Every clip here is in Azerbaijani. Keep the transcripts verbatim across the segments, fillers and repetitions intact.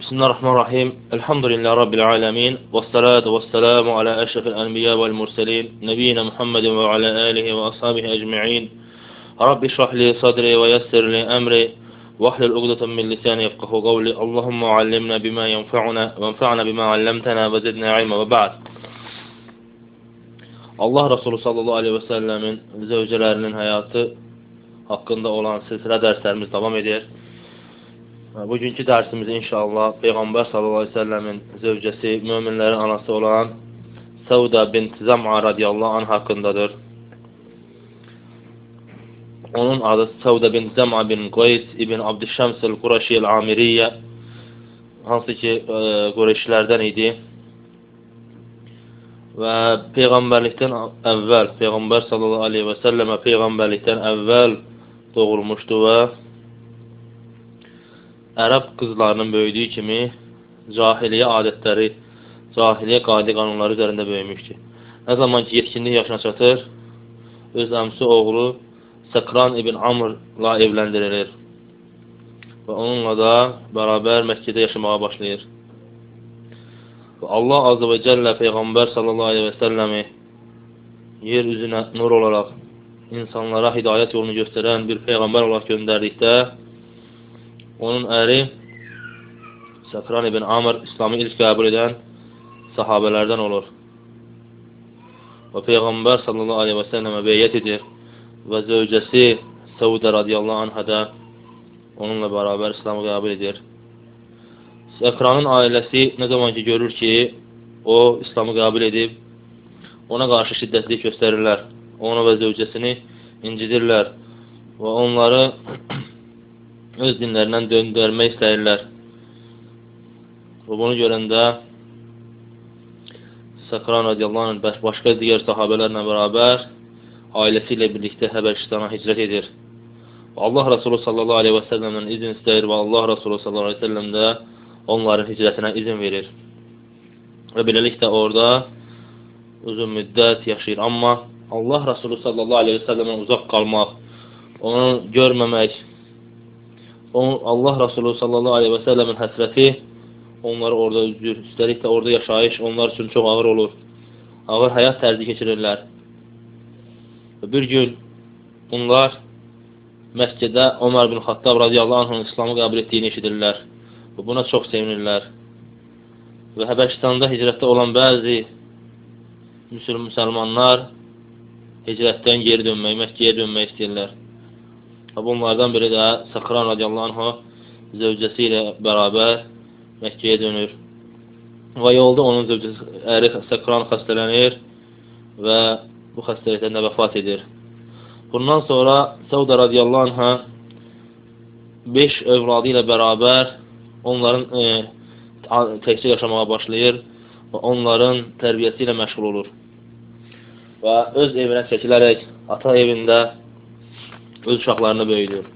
Bismillahirrahmanirrahim. Elhamdülillahi Rabbil alemin. Vessalatu vesselamu ala eşrefil enbiya vel murselin. Nebiyyina Muhammedin ve ala alihi ve ashabihi ecma'in. Rabbi şrahli sadri ve yessirli emri. Vahlul ugdatan min lisani yefkahu qavli. Allahumma allimna bima yenfa'una ve enfa'na bima allamtana ve zidna ilma ve ba'd. Allah Resulü sallallahu aleyhi ve sellemin zevcelerinin hayatı hakkında olan silsilə dərslərimiz davam edir. Bugünkü dərsimiz inşallah Peyğəmbər sallallahu aleyhi ve sellemin zövcəsi, müminlərin anası olan Səudə bint Zəm'a radiyallahu anh haqqındadır. Onun adı Səudə bint Zəm'a bin Qays ibn Abdüşşəms el-Quraşi el-Amiriyyə, hansı ki e, Qureyşlərdən idi. Və Peyğəmbərlikdən əvvəl, Peyğəmbər sallallahu aleyhi və səlləmə Peyğəmbərlikdən əvvəl doğulmuşdu və ərəb qızlarının böyüdüyü kimi cahiliyyə adətləri, cahiliyyə qayda qanunları üzərində böyümüşdü. Nə zaman ki yetkinlik yaşına çatır, öz əmsi oğlu Səkran ibn Amrla evləndirilir və onunla da bərabər Məkkədə yaşamağa başlayır. Və Allah Azze və Cəllə Peyğəmbər sallallahu aleyhi və səlləmi yer üzünə nur olaraq insanlara hidayət yolunu göstərən bir Peyğəmbər olaraq göndərdikdə, onun əri Səkran ibn Amr İslami ilk qəbul edən sahabələrdən olur. Və Peyğəmbər sallallahu aleyhi və səlləmə beyyət edir və zövcəsi Səudə radiyallahu anhə də onunla bərabər İslamı qəbul edir. Səkranın ailəsi nə zaman ki görür ki, o İslamı qəbul edib, ona qarşı şiddətli göstərirlər, onu və zövcəsini incidirlər və onları öz dinlərindən döndərmək istəyirlər. Və bunu görəndə Səkran radiyallahu anh başqa digər sahabələrlə bərabər ailəsi ilə birlikdə Həbəşistana hicrət edir. Və Allah Resulü sallallahu aleyhi və səlləmdən izin istəyir və Allah Resulü sallallahu aleyhi və səlləm də onların hicrətinə izin verir. Və beləliklə orada uzun müddət yaşayır. Amma Allah Resulü sallallahu aleyhi və səlləmdən uzaq qalmaq, onu görməmək, Allah Resulü sallallahu aleyhi və səlləmin həsrəti onları orada üzür. Üstəlik də orada yaşayış onlar üçün çox ağır olur. Ağır həyat tərzi keçirirlər. Və bir gün bunlar məscidə Ömər bin Xattab radiyallahu anh'ın İslamı qəbul etdiyini eşidirlər. Və buna çox sevinirlər. Və Həbəşistanda hicrətdə olan bəzi müsəlmanlar hicrətdən geri dönmək, Məkkəyə dönmək istəyirlər. Və bunlardan biri də Səkran radiyallahu anh'a zövcəsi ilə bərabər Məkkəyə dönür. Və yolda onun zövcəsi əri Səkran xəstələnir və bu xəstəlikdən də vəfat edir. Bundan sonra Səudə radiyallahu anh'a beş övladı ilə bərabər onların e, təkcə yaşamağa başlayır və onların tərbiyəsi ilə məşğul olur. Və öz evinə çəkilərək ata evində öz uşaqlarını böyüdür.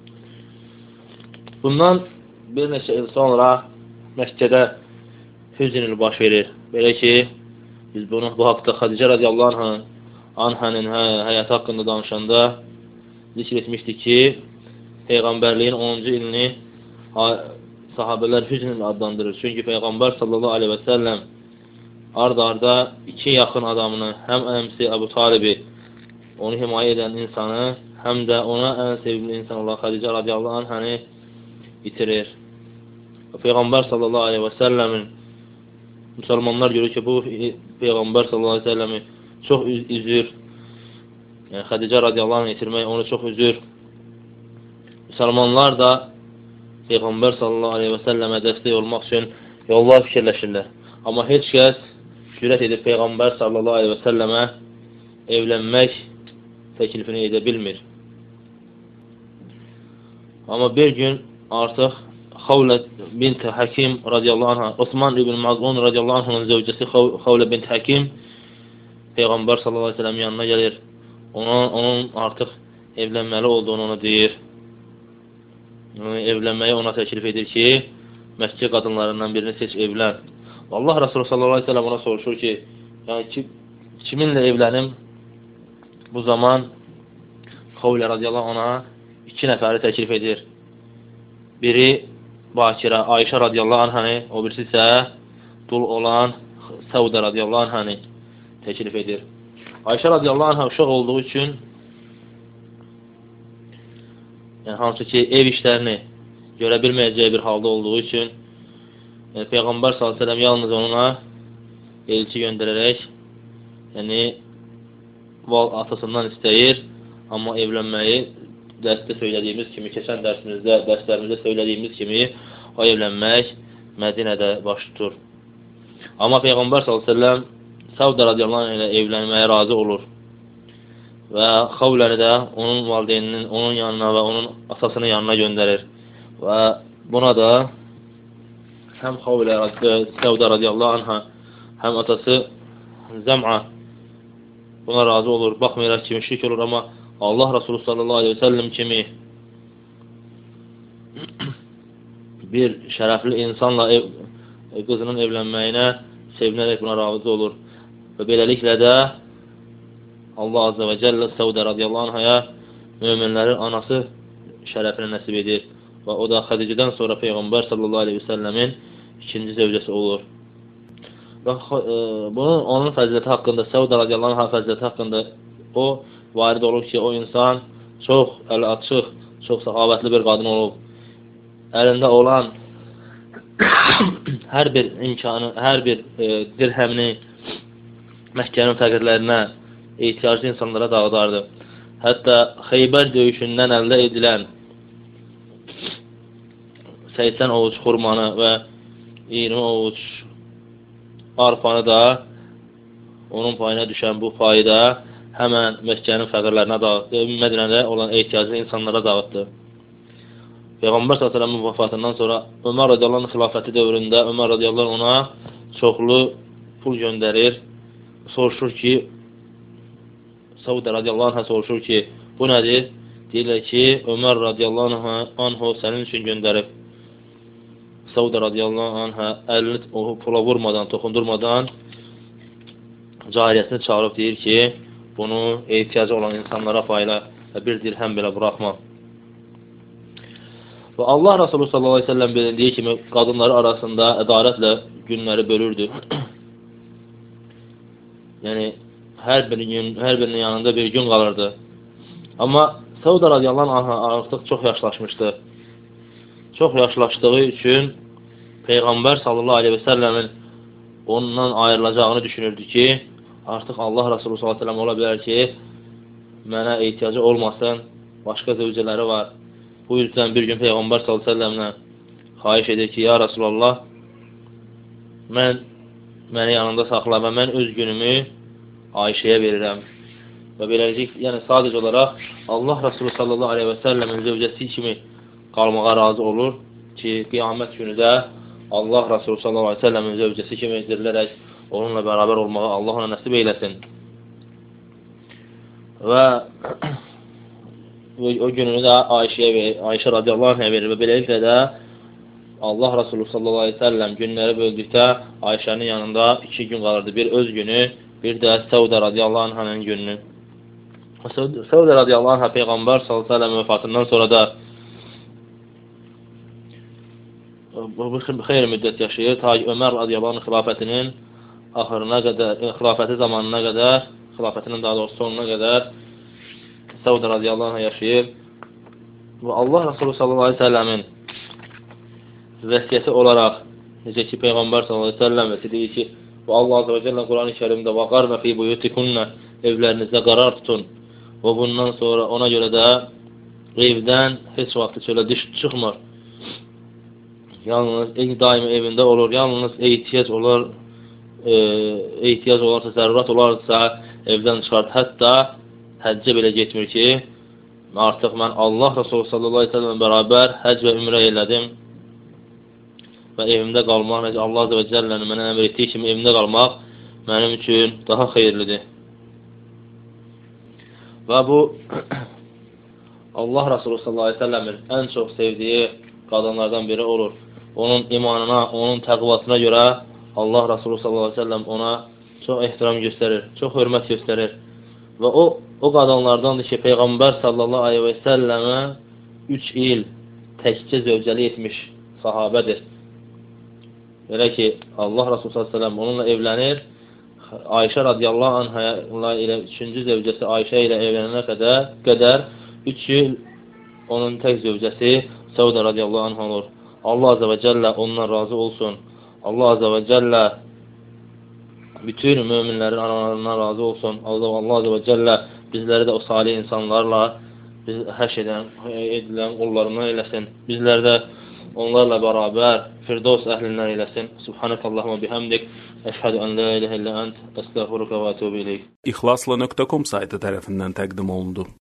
Bundan bir neçə il sonra Məkkədə hüzn il baş verir. Belə ki, biz bunu bu haqda Xədicə radiyallahu anhənin hə, həyatı haqqında danışanda zikr etmişdik ki, Peyğəmbərliyin onuncu ilini sahabələr hüzn il adlandırır. Çünki Peyğəmbər sallallahu aleyhi və səlləm ard-arda iki yaxın adamını, həm əmsi Əbu Talibi, onu himayə edən insanı, həm də ona ən sevimli insan olan Xədicə radiyallahu anhəni itirir. Peyğəmbər sallallahu aleyhi və səlləmin müsəlmanlar görür ki, bu Peyğəmbər sallallahu aleyhi və səlləmi çox üzür. Yəni, Xədicə radiyallahu anhəni itirmək onu çox üzür. Müsəlmanlar da Peyğəmbər sallallahu aleyhi və səlləmə dəstək olmaq üçün yollar fikirləşirlər. Amma heç kəs cürət edib Peyğəmbər sallallahu aleyhi və səlləmə evlənmək təklifini edə bilmir. Amma bir gün artıq Xavlə bint Həkim radiyallahu anh'a, Osman ibn Maz'un radiyallahu anh'ın zövcəsi Xavlə bint Həkim Peyğəmbər sallallahu aleyhi və səlləm yanına gəlir. Ona, onun artıq evlənməli olduğunu ona deyir. Evlənməyi ona təklif edir ki, Məkkə qadınlarından birini seç, evlən. Allah Resulü sallallahu aleyhi və səlləm ona soruşur ki, yəni ki, kiminlə evlənim? Bu zaman Xavlə radiyallahu anh'a iki nəfəri təklif edir. Biri Bakirə, Ayşə radiyallahu anhəni, o birisi isə dul olan Səudə radiyallahu anhəni təklif edir. Ayşə radiyallahu anhə uşaq olduğu üçün, yəni hansı ki, ev işlərini görə bilməyəcəyi bir halda olduğu üçün, yəni, Peyğəmbər sallallahu əleyhi və səlləm yalnız onuna elçi göndərərək, yəni atasından istəyir, amma evlənməyi dərsdə söylədiyimiz kimi, keçən dərsimizdə, dərslərimizdə söylədiyimiz kimi, o evlənmək Mədinədə baş tutur. Amma Peyğəmbər sallallahu əleyhi və səlləm Səudə radiyallahu anh ilə evlənməyə razı olur və Xavləni də onun valideyninin onun yanına və onun atasının yanına göndərir və buna da həm Xavlə Səudə radiyallahu anhə, həm atası Zəm'a buna razı olur. Baxmayaraq ki, müşrik olur, amma Allah Resulü sallallahu aleyhi ve sellem kimi bir şərəfli insanla ev, qızının evlənməyinə sevinərək buna razı olur. Və beləliklə də Allah Azze və Cəllə Səudə radiyallahu anhaya möminlərin anası şərəfini nəsib edir. Və o da Xədicədən sonra Peyğəmbər sallallahu aleyhi ve sellemin ikinci zövcəsi olur. Və e, bunun onun fəziləti haqqında, Səudə radiyallahu anhaya fəziləti haqqında o varid olur ki, o insan çox əli açıq, çox səxavətli bir qadın olub. Əlində olan hər bir imkanı, hər bir e, dirhəmini Məkkənin fəqirlərinə, ehtiyaclı insanlara dağıdardı. Hətta Xeybər döyüşündən əldə edilən səksən ovuc xurmanı və iyirmi ovuc arpanı da onun payına düşən bu payı da həmən Məkkənin fəqirlərinə dağıtdı, Mədinədə olan ehtiyaclı insanlara dağıtdı. Peyğəmbər sallallahu əleyhi və səlləmin vəfatından sonra Ömər radiyallahu anh xilafəti dövründə Ömər radiyallahu anh ona çoxlu pul göndərir. Soruşur ki, Səudə radiyallahu anh soruşur ki, bu nədir? Deyirlər ki, Ömər radiyallahu anh o sənin üçün göndərib. Səudə radiyallahu anh əlini o pula vurmadan, toxundurmadan cariyəsini çağırıb deyir ki, bunu ehtiyacı olan insanlara payla və bir dirhəm belə buraxma. Və Allah Resulü sallallahu aleyhi ve sellem bilindiyi kimi qadınları arasında ədalətlə günləri bölürdü. Yəni, hər bir gün, hər birinin yanında bir gün qalırdı. Amma Səudə radiyallahu anh artıq çox yaşlaşmışdı. Çox yaşlaşdığı üçün Peyğəmbər sallallahu aleyhi ve sellemin ondan ayrılacağını düşünürdü ki, artıq Allah Resulü sallallahu aleyhi ve sellem ola bilər ki, mənə ehtiyacı olmasın, başqa zövcələri var. Bu yüzden bir gün Peyğəmbər sallallahu aleyhi ve sellemlə xahiş edir ki, ya Resulallah, mən məni yanında saxla və mən öz günümü Ayşəyə verirəm. Və beləcək, yəni sadəcə olaraq Allah Resulü sallallahu aleyhi ve sellemin zövcəsi kimi qalmağa razı olur ki, qiyamət günü də Allah Resulü sallallahu aleyhi ve sellemin zövcəsi kimi edirilərək onunla bərabər olmağı Allah ona nəsib eyləsin. Və o gününü də Ayşəyə verir, Ayşə radiyallahu anhə verir və beləliklə də Allah Resulü sallallahu aleyhi ve sellem günləri böldükdə Ayşənin yanında iki gün qalırdı. Bir öz günü, bir də Səudə radiyallahu anhənin gününü. Səudə radiyallahu anhə Peyğəmbər sallallahu aleyhi ve sellem vəfatından sonra da xeyr müddət yaşayır. Ta ki Ömər radiyallahu anh xilafətinin axırına qədər, xilafəti zamanına qədər, xilafətinin daha doğrusu sonuna qədər Səudə radiyallahu anh yaşayır. Və Allah Resulü sallallahu aleyhi ve sellemin vəsiyyəti olaraq, necə ki Peyğəmbər sallallahu aleyhi ve sellem vəsiyyəti deyir ki, və Allah azə və cəllə Quran-ı Kərimdə وَقَرْنَ فِي بُيُوتِكُنَّ evlərinizdə qarar tutun. Və bundan sonra ona görə də evdən heç vaxt çölə çıxmır. Yalnız daimi evində olur, yalnız ehtiyac olar, e, ehtiyac olarsa, zərurət olarsa evdən çıxar. Hətta həccə belə getmir ki, artıq mən Allah Resulü sallallahu aleyhi ve sellem bərabər həcc və ümrə elədim və evimdə qalmaq, Allah azə və cəllənin mənə əmr etdiyi kimi evimdə qalmaq mənim üçün daha xeyirlidir. Və bu Allah Resulü sallallahu aleyhi ve sellemin ən çox sevdiyi qadınlardan biri olur. Onun imanına, onun təqvasına görə Allah Resulü sallallahu aleyhi ve sellem ona çox ehtiram göstərir, çox hörmət göstərir. Və o, o qadınlardandır ki, Peyğəmbər sallallahu aleyhi ve sellemə üç il təkcə zövcəli etmiş sahabədir. Belə ki, Allah Rasulü sallallahu əleyhi və səlləm onunla evlənir. Ayşə radiyallahu anhə ilə üçüncü zövcəsi Ayşə ilə evlənənə qədər, qədər üç il onun tək zövcəsi Səudə radiyallahu anhə olur. Allah azə və cəllə ondan razı olsun. Allah azə və cəllə bütün möminlərin analarından razı olsun. Allah, Allah azə və cəllə bizləri də o salih insanlarla biz hər şeydən edilən qullarından eləsin. Bizləri də onlarla bərabər Firdevs əhlindən eləsin. Subhanakallahumma bihamdik. Əşhədu an la ilahe illə ent. Estağfiruka və etûbü ileyk. İxlasla nöqtə com saytı tərəfindən təqdim olundu.